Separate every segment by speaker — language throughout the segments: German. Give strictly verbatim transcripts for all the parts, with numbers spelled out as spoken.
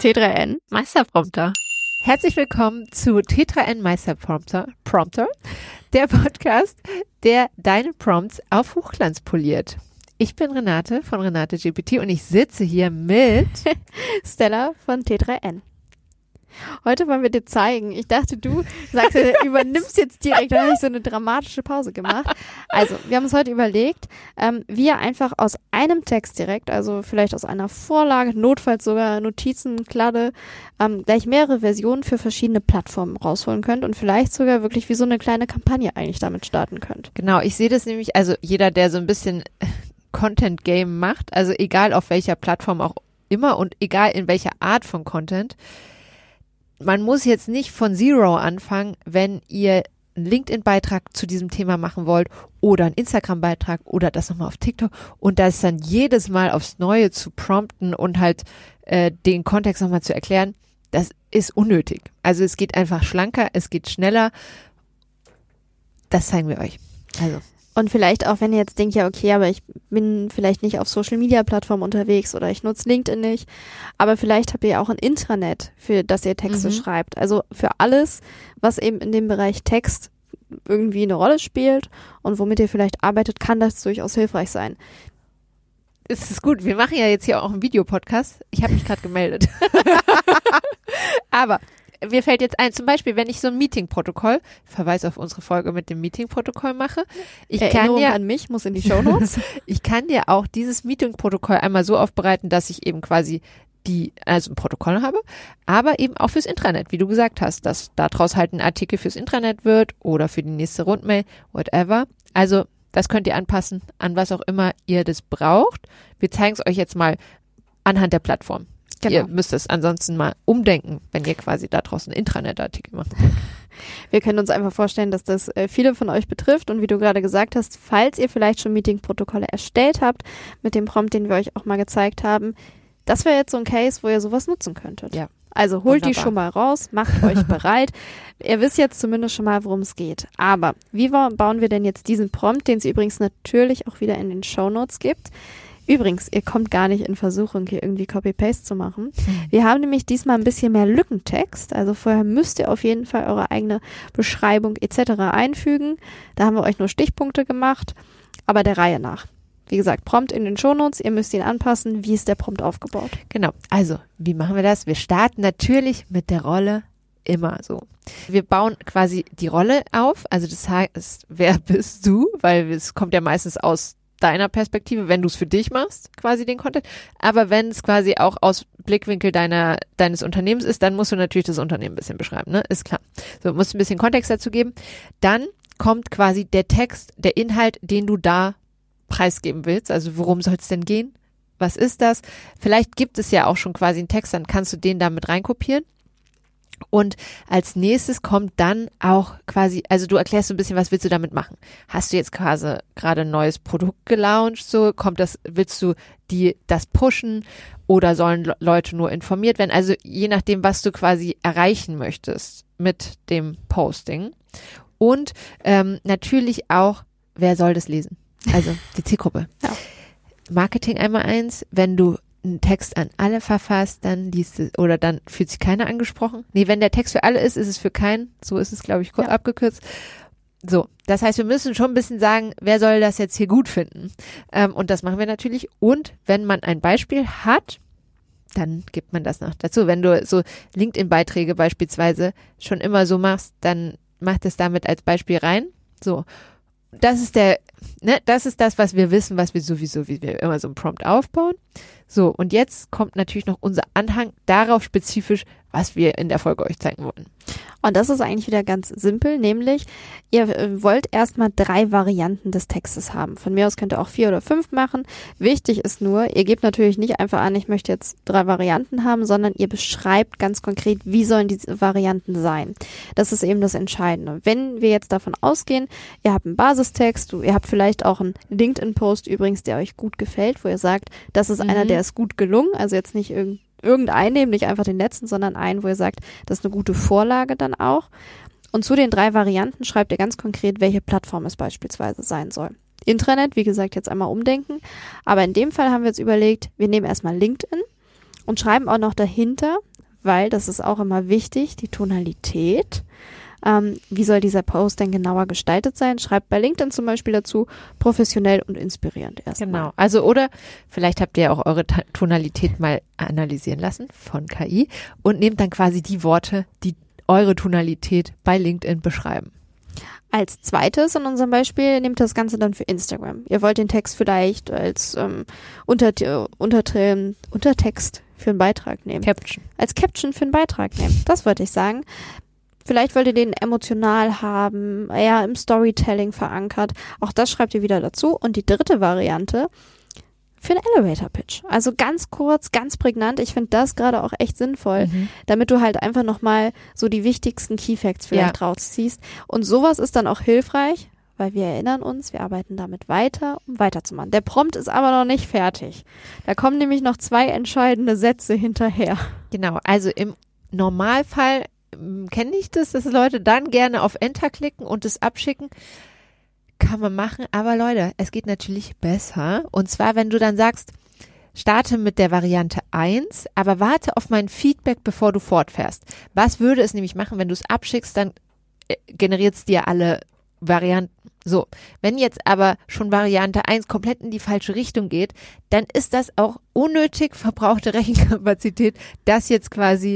Speaker 1: T drei N Meisterprompter.
Speaker 2: Herzlich willkommen zu T drei N Meisterprompter, Prompter, der Podcast, der deine Prompts auf Hochglanz poliert. Ich bin Renate von Renate G P T und ich sitze hier mit
Speaker 1: Stella von T drei N. Heute wollen wir dir zeigen. Ich dachte, du sagst, du übernimmst jetzt direkt, da habe ich so eine dramatische Pause gemacht. Also, wir haben uns heute überlegt, ähm, wie ihr einfach aus einem Text direkt, also vielleicht aus einer Vorlage, notfalls sogar Notizen, Kladde, ähm, gleich mehrere Versionen für verschiedene Plattformen rausholen könnt und vielleicht sogar wirklich wie so eine kleine Kampagne eigentlich damit starten könnt.
Speaker 2: Genau, ich sehe das nämlich, also jeder, der so ein bisschen Content Game macht, also egal auf welcher Plattform auch immer und egal in welcher Art von Content, man muss jetzt nicht von Zero anfangen, wenn ihr einen LinkedIn-Beitrag zu diesem Thema machen wollt oder einen Instagram-Beitrag oder das nochmal auf TikTok und das dann jedes Mal aufs Neue zu prompten und halt äh, den Kontext nochmal zu erklären, das ist unnötig. Also es geht einfach schlanker, es geht schneller. Das zeigen wir euch. Also.
Speaker 1: Und vielleicht auch, wenn ihr jetzt denkt, ja okay, aber ich bin vielleicht nicht auf Social-Media-Plattformen unterwegs oder ich nutze LinkedIn nicht, aber vielleicht habt ihr ja auch ein Intranet, für das ihr Texte mhm. schreibt. Also für alles, was eben in dem Bereich Text irgendwie eine Rolle spielt und womit ihr vielleicht arbeitet, kann das durchaus hilfreich sein.
Speaker 2: Es ist gut, wir machen ja jetzt hier auch einen Videopodcast. Ich habe mich gerade gemeldet. Aber mir fällt jetzt ein, zum Beispiel, wenn ich so ein Meeting-Protokoll, Verweis auf unsere Folge mit dem Meeting-Protokoll mache. Ich
Speaker 1: Erinnerung
Speaker 2: kann dir,
Speaker 1: an mich, muss in die Shownotes.
Speaker 2: Ich kann dir auch dieses Meeting-Protokoll einmal so aufbereiten, dass ich eben quasi die, also ein Protokoll habe, aber eben auch fürs Intranet, wie du gesagt hast, dass daraus halt ein Artikel fürs Intranet wird oder für die nächste Rundmail, whatever. Also das könnt ihr anpassen, an was auch immer ihr das braucht. Wir zeigen es euch jetzt mal anhand der Plattform. Genau. Ihr müsst es ansonsten mal umdenken, wenn ihr quasi da draußen einen Intranet-Artikel macht.
Speaker 1: Wir können uns einfach vorstellen, dass das äh, viele von euch betrifft und wie du gerade gesagt hast, falls ihr vielleicht schon Meeting-Protokolle erstellt habt, mit dem Prompt, den wir euch auch mal gezeigt haben, das wäre jetzt so ein Case, wo ihr sowas nutzen könntet.
Speaker 2: Ja.
Speaker 1: Also holt
Speaker 2: Wunderbar.
Speaker 1: Die schon mal raus, macht euch bereit. Ihr wisst jetzt zumindest schon mal, worum es geht. Aber wie bauen wir denn jetzt diesen Prompt, den es übrigens natürlich auch wieder in den Shownotes gibt? Übrigens, ihr kommt gar nicht in Versuchung, hier irgendwie Copy-Paste zu machen. Wir haben nämlich diesmal ein bisschen mehr Lückentext. Also vorher müsst ihr auf jeden Fall eure eigene Beschreibung et cetera einfügen. Da haben wir euch nur Stichpunkte gemacht, aber der Reihe nach. Wie gesagt, Prompt in den Shownotes. Ihr müsst ihn anpassen. Wie ist der Prompt aufgebaut?
Speaker 2: Genau. Also, wie machen wir das? Wir starten natürlich mit der Rolle immer so. Wir bauen quasi die Rolle auf. Also das heißt, wer bist du? Weil es kommt ja meistens aus deiner Perspektive, wenn du es für dich machst, quasi den Content. Aber wenn es quasi auch aus Blickwinkel deiner deines Unternehmens ist, dann musst du natürlich das Unternehmen ein bisschen beschreiben, ne? Ist klar. So, musst ein bisschen Kontext dazu geben. Dann kommt quasi der Text, der Inhalt, den du da preisgeben willst. Also worum soll es denn gehen? Was ist das? Vielleicht gibt es ja auch schon quasi einen Text, dann kannst du den da mit reinkopieren. Und als nächstes kommt dann auch quasi, also du erklärst so ein bisschen, was willst du damit machen? Hast du jetzt quasi gerade ein neues Produkt gelauncht, so kommt das, willst du die das pushen oder sollen Leute nur informiert werden? Also je nachdem, was du quasi erreichen möchtest mit dem Posting. Und ähm, natürlich auch, wer soll das lesen? Also die Zielgruppe.
Speaker 1: Ja.
Speaker 2: Marketing einmal eins, wenn du einen Text an alle verfasst, dann liest es, oder dann fühlt sich keiner angesprochen. Nee, wenn der Text für alle ist, ist es für keinen. So ist es, glaube ich, kurz
Speaker 1: ja.
Speaker 2: abgekürzt. So, das heißt, wir müssen schon ein bisschen sagen, wer soll das jetzt hier gut finden? Ähm, und das machen wir natürlich. Und wenn man ein Beispiel hat, dann gibt man das noch dazu. Wenn du so LinkedIn-Beiträge beispielsweise schon immer so machst, dann mach das damit als Beispiel rein. So. Das ist der, ne, das ist das, was wir wissen, was wir sowieso, wie wir immer so einen Prompt aufbauen. So, und jetzt kommt natürlich noch unser Anhang darauf spezifisch, was wir in der Folge euch zeigen wollen.
Speaker 1: Und das ist eigentlich wieder ganz simpel, nämlich ihr wollt erstmal drei Varianten des Textes haben. Von mir aus könnt ihr auch vier oder fünf machen. Wichtig ist nur, ihr gebt natürlich nicht einfach an, ich möchte jetzt drei Varianten haben, sondern ihr beschreibt ganz konkret, wie sollen diese Varianten sein. Das ist eben das Entscheidende. Wenn wir jetzt davon ausgehen, ihr habt einen Basistext, ihr habt vielleicht auch einen LinkedIn-Post übrigens, der euch gut gefällt, wo ihr sagt, das ist mhm. einer, der ist gut gelungen, also jetzt nicht irgendwie irgendeinen nehmen, nicht einfach den letzten, sondern einen, wo ihr sagt, das ist eine gute Vorlage dann auch. Und zu den drei Varianten schreibt ihr ganz konkret, welche Plattform es beispielsweise sein soll. Intranet, wie gesagt, jetzt einmal umdenken. Aber in dem Fall haben wir jetzt überlegt, wir nehmen erstmal LinkedIn und schreiben auch noch dahinter, weil das ist auch immer wichtig, die Tonalität. Ähm, wie soll dieser Post denn genauer gestaltet sein? Schreibt bei LinkedIn zum Beispiel dazu professionell und inspirierend erstmal.
Speaker 2: Genau. Also oder vielleicht habt ihr auch eure Ta- Tonalität mal analysieren lassen von K I und nehmt dann quasi die Worte, die eure Tonalität bei LinkedIn beschreiben.
Speaker 1: Als zweites in unserem Beispiel nehmt das Ganze dann für Instagram. Ihr wollt den Text vielleicht als ähm, Unter Unter Untertext für einen Beitrag nehmen.
Speaker 2: Caption.
Speaker 1: Als Caption für einen Beitrag nehmen. Das wollte ich sagen. Vielleicht wollt ihr den emotional haben, eher im Storytelling verankert. Auch das schreibt ihr wieder dazu. Und die dritte Variante für einen Elevator-Pitch. Also ganz kurz, ganz prägnant. Ich finde das gerade auch echt sinnvoll, mhm. damit du halt einfach nochmal so die wichtigsten Key-Facts vielleicht ja. rausziehst. Und sowas ist dann auch hilfreich, weil wir erinnern uns, wir arbeiten damit weiter, um weiterzumachen. Der Prompt ist aber noch nicht fertig. Da kommen nämlich noch zwei entscheidende Sätze hinterher.
Speaker 2: Genau, also im Normalfall kenne ich das, dass Leute dann gerne auf Enter klicken und es abschicken. Kann man machen, aber Leute, es geht natürlich besser. Und zwar, wenn du dann sagst, starte mit der Variante eins, aber warte auf mein Feedback, bevor du fortfährst. Was würde es nämlich machen, wenn du es abschickst, dann generiert es dir alle Varianten. So, wenn jetzt aber schon Variante eins komplett in die falsche Richtung geht, dann ist das auch unnötig verbrauchte Rechenkapazität, das jetzt quasi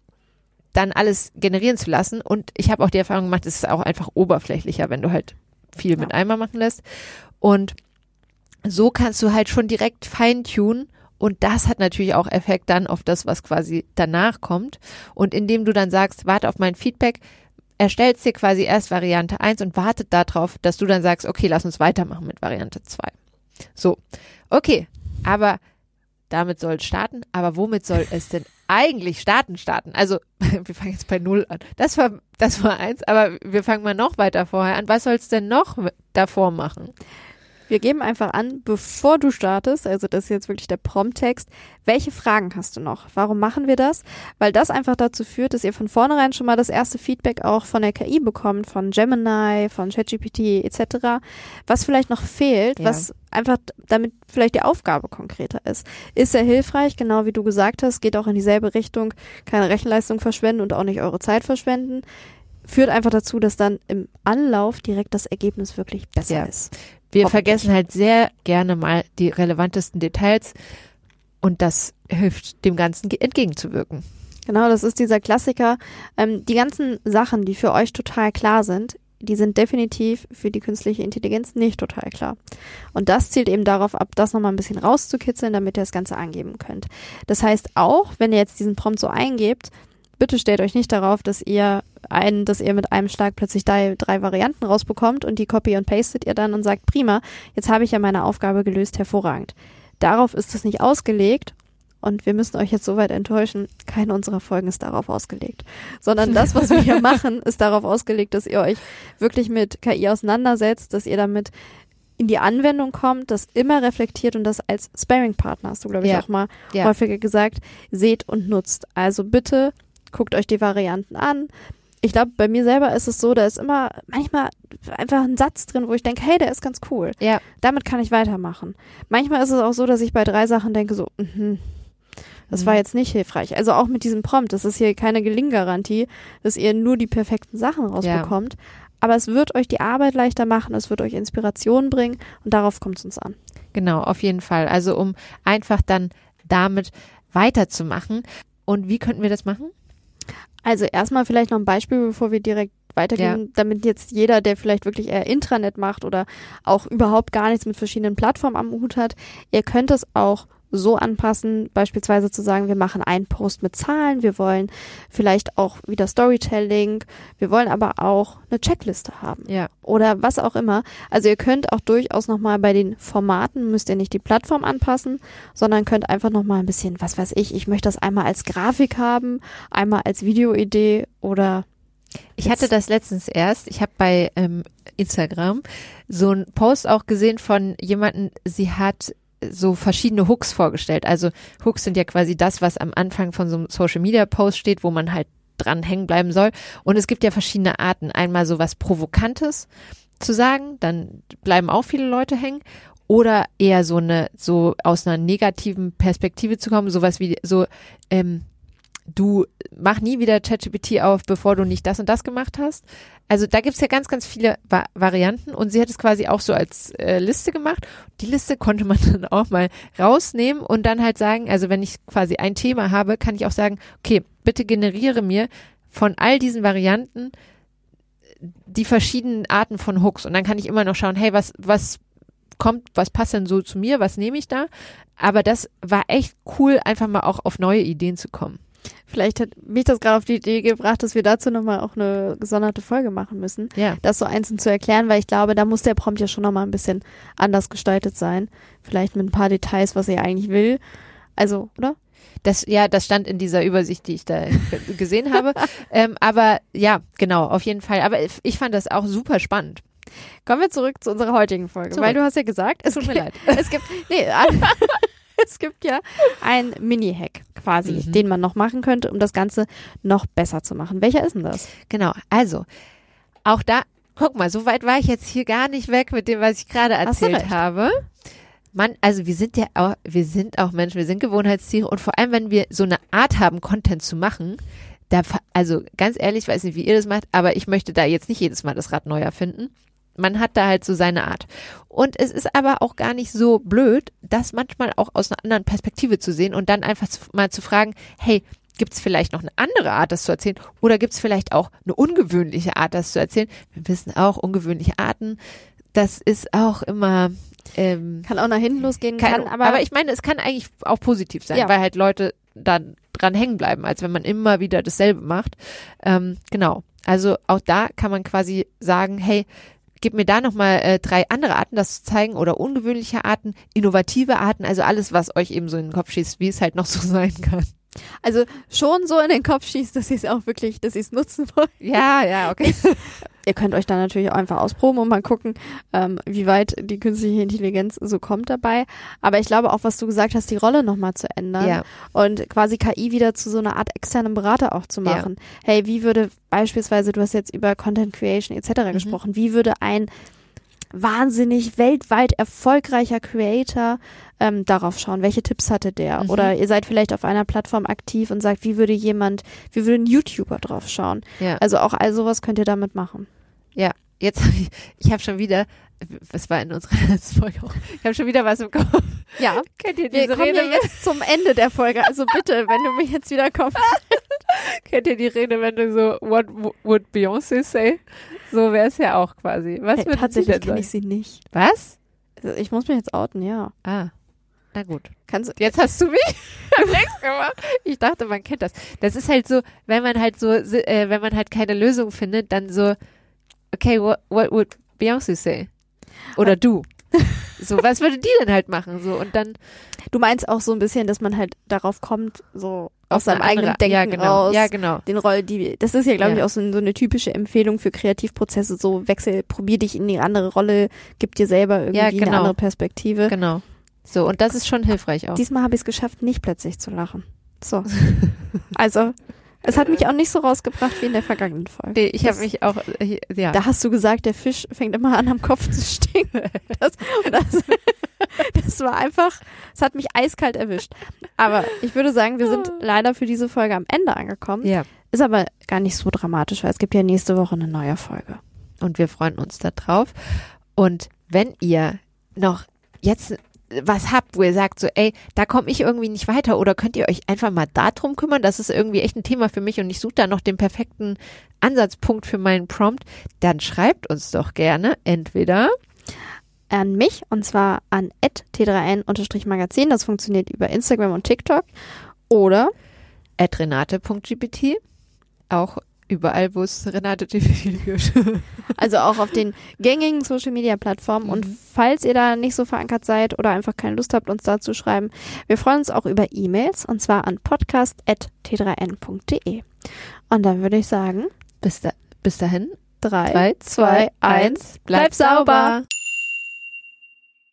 Speaker 2: dann alles generieren zu lassen. Und ich habe auch die Erfahrung gemacht, es ist auch einfach oberflächlicher, wenn du halt viel ja. mit einmal machen lässt. Und so kannst du halt schon direkt feintunen. Und das hat natürlich auch Effekt dann auf das, was quasi danach kommt. Und indem du dann sagst, warte auf mein Feedback, erstellst dir quasi erst Variante eins und wartet darauf, dass du dann sagst, okay, lass uns weitermachen mit Variante zwei. So, okay, aber damit soll es starten. Aber womit soll es denn eigentlich starten, starten? Also, wir fangen jetzt bei null an. Das war, das war eins, aber wir fangen mal noch weiter vorher an. Was soll es denn noch davor machen?
Speaker 1: Wir geben einfach an, bevor du startest, also das ist jetzt wirklich der Prompt-Text, welche Fragen hast du noch? Warum machen wir das? Weil das einfach dazu führt, dass ihr von vornherein schon mal das erste Feedback auch von der K I bekommt, von Gemini, von ChatGPT et cetera, was vielleicht noch fehlt, ja. was einfach damit vielleicht die Aufgabe konkreter ist. Ist sehr hilfreich, genau wie du gesagt hast, geht auch in dieselbe Richtung, keine Rechenleistung verschwenden und auch nicht eure Zeit verschwenden. Führt einfach dazu, dass dann im Anlauf direkt das Ergebnis wirklich besser
Speaker 2: ja.
Speaker 1: ist.
Speaker 2: Wir vergessen halt sehr gerne mal die relevantesten Details und das hilft dem Ganzen entgegenzuwirken.
Speaker 1: Genau, das ist dieser Klassiker. Ähm, die ganzen Sachen, die für euch total klar sind, die sind definitiv für die künstliche Intelligenz nicht total klar. Und das zielt eben darauf ab, das nochmal ein bisschen rauszukitzeln, damit ihr das Ganze angeben könnt. Das heißt auch, wenn ihr jetzt diesen Prompt so eingebt, bitte stellt euch nicht darauf, dass ihr einen, dass ihr mit einem Schlag plötzlich drei, drei Varianten rausbekommt und die copy und pastet ihr dann und sagt, prima, jetzt habe ich ja meine Aufgabe gelöst, hervorragend. Darauf ist es nicht ausgelegt und wir müssen euch jetzt soweit enttäuschen, keine unserer Folgen ist darauf ausgelegt, sondern das, was wir hier machen, ist darauf ausgelegt, dass ihr euch wirklich mit K I auseinandersetzt, dass ihr damit in die Anwendung kommt, das immer reflektiert und das als Sparring-Partner, hast du, glaube ich, ja. auch mal ja. häufiger gesagt, seht und nutzt. Also bitte guckt euch die Varianten an. Ich glaube, bei mir selber ist es so, da ist immer manchmal einfach ein Satz drin, wo ich denke, hey, der ist ganz cool.
Speaker 2: Ja.
Speaker 1: Damit kann ich weitermachen. Manchmal ist es auch so, dass ich bei drei Sachen denke so, mh, das mhm. war jetzt nicht hilfreich. Also auch mit diesem Prompt, das ist hier keine Gelinggarantie, dass ihr nur die perfekten Sachen rausbekommt. Ja. Aber es wird euch die Arbeit leichter machen, es wird euch Inspiration bringen und darauf kommt es uns an.
Speaker 2: Genau, auf jeden Fall. Also um einfach dann damit weiterzumachen. Und wie könnten wir das machen?
Speaker 1: Also erstmal vielleicht noch ein Beispiel, bevor wir direkt weitergehen, ja. damit jetzt jeder, der vielleicht wirklich eher Intranet macht oder auch überhaupt gar nichts mit verschiedenen Plattformen am Hut hat, ihr könnt es auch so anpassen, beispielsweise zu sagen, wir machen einen Post mit Zahlen, wir wollen vielleicht auch wieder Storytelling, wir wollen aber auch eine Checkliste haben
Speaker 2: ja.
Speaker 1: oder was auch immer. Also ihr könnt auch durchaus nochmal bei den Formaten, müsst ihr nicht die Plattform anpassen, sondern könnt einfach nochmal ein bisschen, was weiß ich, ich möchte das einmal als Grafik haben, einmal als Videoidee oder
Speaker 2: ich hatte das letztens erst, ich habe bei ähm, Instagram so einen Post auch gesehen von jemandem, sie hat so verschiedene Hooks vorgestellt. Also Hooks sind ja quasi das, was am Anfang von so einem Social-Media-Post steht, wo man halt dran hängen bleiben soll. Und es gibt ja verschiedene Arten. Einmal so was Provokantes zu sagen, dann bleiben auch viele Leute hängen. oder eher so eine, so aus einer negativen Perspektive zu kommen, sowas wie so, ähm, du mach nie wieder ChatGPT auf, bevor du nicht das und das gemacht hast. Also da gibt's ja ganz, ganz viele Va- Varianten und sie hat es quasi auch so als äh, Liste gemacht. Die Liste konnte man dann auch mal rausnehmen und dann halt sagen, also wenn ich quasi ein Thema habe, kann ich auch sagen, okay, bitte generiere mir von all diesen Varianten die verschiedenen Arten von Hooks und dann kann ich immer noch schauen, hey, was, was kommt, was passt denn so zu mir, was nehme ich da? Aber das war echt cool, einfach mal auch auf neue Ideen zu kommen.
Speaker 1: Vielleicht hat mich das gerade auf die Idee gebracht, dass wir dazu nochmal auch eine gesonderte Folge machen müssen,
Speaker 2: Ja.
Speaker 1: das so einzeln zu erklären, weil ich glaube, da muss der Prompt ja schon nochmal ein bisschen anders gestaltet sein. Vielleicht mit ein paar Details, was er eigentlich will. Also, oder?
Speaker 2: Das, ja, das stand in dieser Übersicht, die ich da gesehen habe. ähm, aber ja, genau, auf jeden Fall. Aber ich fand das auch super spannend.
Speaker 1: Kommen wir zurück zu unserer heutigen Folge,
Speaker 2: Zurück.
Speaker 1: weil du hast ja gesagt, es
Speaker 2: Tut mir
Speaker 1: gibt,
Speaker 2: leid.
Speaker 1: es gibt, nee, es gibt ja einen Mini-Hack quasi,
Speaker 2: Mhm.
Speaker 1: den man noch machen könnte, um das Ganze noch besser zu machen. Welcher ist denn das?
Speaker 2: Genau, also auch da, guck mal, so weit war ich jetzt hier gar nicht weg mit dem, was ich gerade
Speaker 1: Hast du
Speaker 2: erzählt
Speaker 1: recht.
Speaker 2: habe. Man, also wir sind ja auch, wir sind auch Menschen, wir sind Gewohnheitstiere und vor allem, wenn wir so eine Art haben, Content zu machen, da, fa- also ganz ehrlich, ich weiß nicht, wie ihr das macht, aber ich möchte da jetzt nicht jedes Mal das Rad neu erfinden. Man hat da halt so seine Art. Und es ist aber auch gar nicht so blöd, das manchmal auch aus einer anderen Perspektive zu sehen und dann einfach zu, mal zu fragen, hey, gibt es vielleicht noch eine andere Art, das zu erzählen? Oder gibt es vielleicht auch eine ungewöhnliche Art, das zu erzählen? Wir wissen auch, ungewöhnliche Arten, das ist auch immer ähm,
Speaker 1: Kann auch nach hinten losgehen,
Speaker 2: kann,
Speaker 1: kann aber,
Speaker 2: aber ich meine, es kann eigentlich auch positiv sein,
Speaker 1: Ja.
Speaker 2: weil halt Leute dann dran hängen bleiben, als wenn man immer wieder dasselbe macht. Ähm, genau. Also auch da kann man quasi sagen, hey, gib mir da nochmal äh, drei andere Arten, das zu zeigen oder ungewöhnliche Arten, innovative Arten, also alles, was euch eben so in den Kopf schießt, wie es halt noch so sein kann.
Speaker 1: also schon so in den Kopf schießt, dass ihr es auch wirklich, dass ihr es nutzen wollt.
Speaker 2: Ja, ja, okay.
Speaker 1: Ihr könnt euch dann natürlich auch einfach ausproben und mal gucken, ähm, wie weit die künstliche Intelligenz so kommt dabei. Aber ich glaube auch, was du gesagt hast, die Rolle nochmal zu ändern
Speaker 2: Ja.
Speaker 1: und quasi K I wieder zu so einer Art externen Berater auch zu machen. Hey, wie würde beispielsweise, du hast jetzt über Content Creation et cetera
Speaker 2: Mhm.
Speaker 1: gesprochen, wie würde ein wahnsinnig weltweit erfolgreicher Creator ähm, darauf schauen, welche Tipps hatte der?
Speaker 2: Mhm.
Speaker 1: Oder ihr seid vielleicht auf einer Plattform aktiv und sagt, wie würde jemand, wie würde ein YouTuber drauf schauen?
Speaker 2: Ja.
Speaker 1: Also auch all sowas könnt ihr damit machen.
Speaker 2: Ja, jetzt habe ich, ich habe schon wieder, was war in unserer letzten Folge auch, ich habe schon wieder was im Kopf.
Speaker 1: Ja,
Speaker 2: Kennt ihr
Speaker 1: wir
Speaker 2: diese
Speaker 1: kommen
Speaker 2: Rede?
Speaker 1: ja jetzt zum Ende der Folge. Also bitte, wenn du mich jetzt wieder kommst.
Speaker 2: Kennt ihr die Rede, wenn du so, what w- would Beyoncé say? So wäre es ja auch quasi. Was
Speaker 1: Hey,
Speaker 2: würde
Speaker 1: tatsächlich
Speaker 2: sie denn
Speaker 1: kenne ich
Speaker 2: sagen?
Speaker 1: sie nicht.
Speaker 2: Was?
Speaker 1: Also ich muss mich jetzt outen, ja.
Speaker 2: Ah, na gut.
Speaker 1: Kannst du,
Speaker 2: Jetzt hast du mich längst gemacht. Ich dachte, man kennt das. Das ist halt so, wenn man halt so, äh, wenn man halt keine Lösung findet, dann so, okay, what, what would Beyoncé say? Oder du. So, was würde die denn halt machen? So, und dann
Speaker 1: du meinst auch so ein bisschen, dass man halt darauf kommt, so aus seinem
Speaker 2: eine
Speaker 1: eigenen
Speaker 2: andere-
Speaker 1: Denken
Speaker 2: ja, genau.
Speaker 1: raus.
Speaker 2: Ja, genau.
Speaker 1: Den Roll, die, das ist ja, glaube
Speaker 2: Ja.
Speaker 1: ich, auch so, so eine typische Empfehlung für Kreativprozesse. So Wechsel, probier dich in die andere Rolle, gib dir selber irgendwie
Speaker 2: Ja,
Speaker 1: eine
Speaker 2: genau.
Speaker 1: andere Perspektive.
Speaker 2: Genau. So, und das ist schon hilfreich auch.
Speaker 1: Diesmal habe ich es geschafft, nicht plötzlich zu lachen. So. Also, es hat mich auch nicht so rausgebracht wie in der vergangenen Folge.
Speaker 2: Nee, ich habe
Speaker 1: Das-
Speaker 2: mich auch, äh, ja.
Speaker 1: Da hast du gesagt, der Fisch fängt immer an, am Kopf zu stinken. Das, und das, das war einfach, es hat mich eiskalt erwischt. Aber ich würde sagen, wir sind leider für diese Folge am Ende angekommen.
Speaker 2: ja.
Speaker 1: Ist aber gar nicht so dramatisch, weil es gibt ja nächste Woche eine neue Folge.
Speaker 2: Und wir freuen uns da drauf. Und wenn ihr noch jetzt was habt, wo ihr sagt so, ey, da komme ich irgendwie nicht weiter oder könnt ihr euch einfach mal darum kümmern, das ist irgendwie echt ein Thema für mich und ich suche da noch den perfekten Ansatzpunkt für meinen Prompt, dann schreibt uns doch gerne entweder
Speaker 1: An mich, und zwar an at t drei n magazin, das funktioniert über Instagram und TikTok, oder
Speaker 2: at renate punkt g p t, auch überall, wo es Renate G P T gibt.
Speaker 1: also auch auf den gängigen Social-Media-Plattformen. Und
Speaker 2: Mhm.
Speaker 1: falls ihr da nicht so verankert seid oder einfach keine Lust habt, uns da zu schreiben, wir freuen uns auch über E-Mails, und zwar an podcast at t drei n punkt d e. Und dann würde ich sagen,
Speaker 2: Bis, da, bis dahin,
Speaker 1: drei,
Speaker 2: drei, zwei, eins,
Speaker 1: bleib sauber!